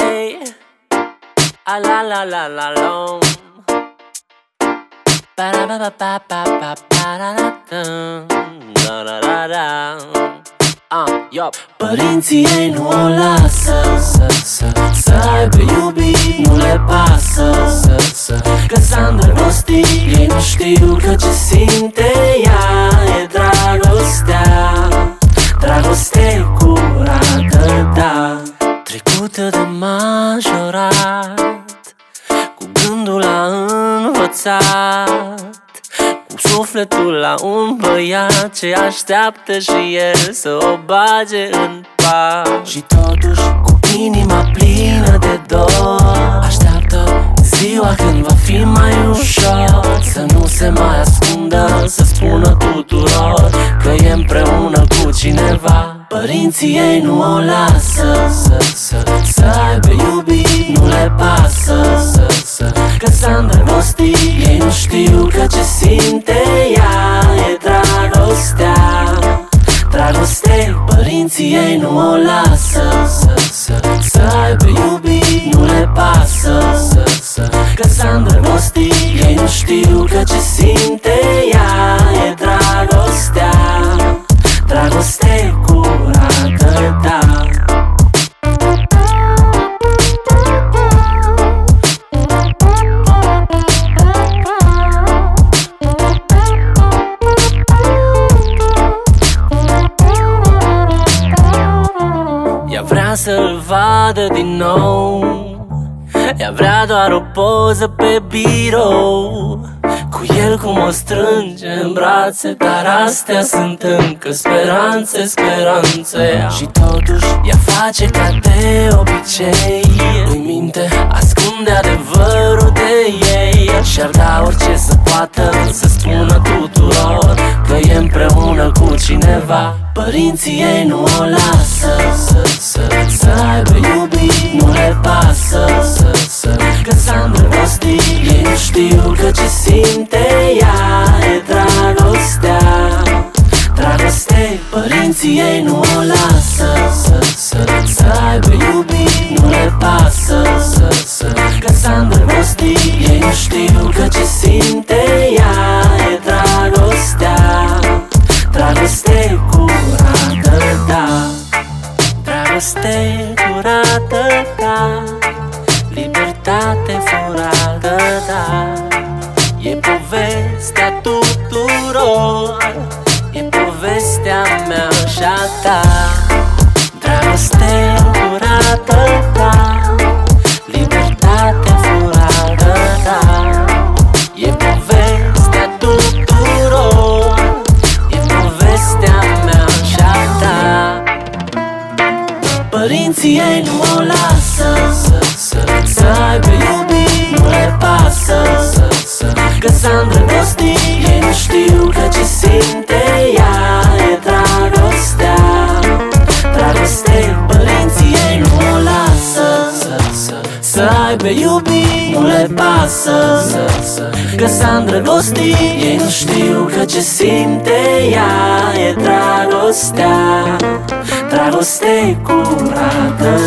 Hey, a la la la la long. Ba ba ba ba ba ba ba da da da da da. Yup. Părinții ei nu o lasă să aibă iubit, nu le pasă că s-a îndrăgostit. Ei nu știu că ce simte ea e dragostea. Dragoste curată, da, trecută de majorat, cu gândul la învățat, cu sufletul la un băiat ce așteaptă și el să o bage în pat. Și totuși cu inima plină de dor așteaptă ziua când va fi mai ușor, să nu se mai ascundă, să spună tuturor că e împreună cu cineva. Părinții ei nu o lasă să aibă iubit, nu le pasă că s-a îndrăgostit. Ei nu știu că ce simte ea e dragostea. Dragoste, părinții ei nu o lasă să aibă iubit, nu le pasă că s-a îndrăgostit. Ei nu știu că ce simte ea e dragostea. Dragoste curată, da. Ea vrea să-l vadă din nou, ea vrea doar o poză pe birou, cu el cum o strânge în brațe. Dar astea sunt încă speranțe. Și totuși ea face ca de obicei, îi minte, ascunde adevărul de ei. Și-ar da orice să poată să spună tuturor că e împreună cu cineva. Părinții ei nu o lasă să aibă iubit, nu le pasă că s-a îndrăgostit. Ei nu știu că ce simte ea e dragostea. Dragoste, părinții ei nu o lasă să aibă iubit, nu le pasă că s-a îndrăgostit. Ei nu știu că ce simte ea e dragostea. Dragoste curată, da. Dragoste curată, da. Libertate furată, da. E povestea tuturor, e povestea mea și a ta. Dragoste curată, da. Libertate furată, da. E povestea tuturor, e povestea mea și a ta. Părinții ei nu o lasă să aibă iubit, nu le pasă că s-a îndrăgostit. Ei nu știu că ce simte ea e dragostea. Dragoste, părinții ei nu o lasă să aibă iubit, nu le pasă că s-a îndrăgostit. Ei nu știu că ce simte ea e dragostea. Dragoste curată.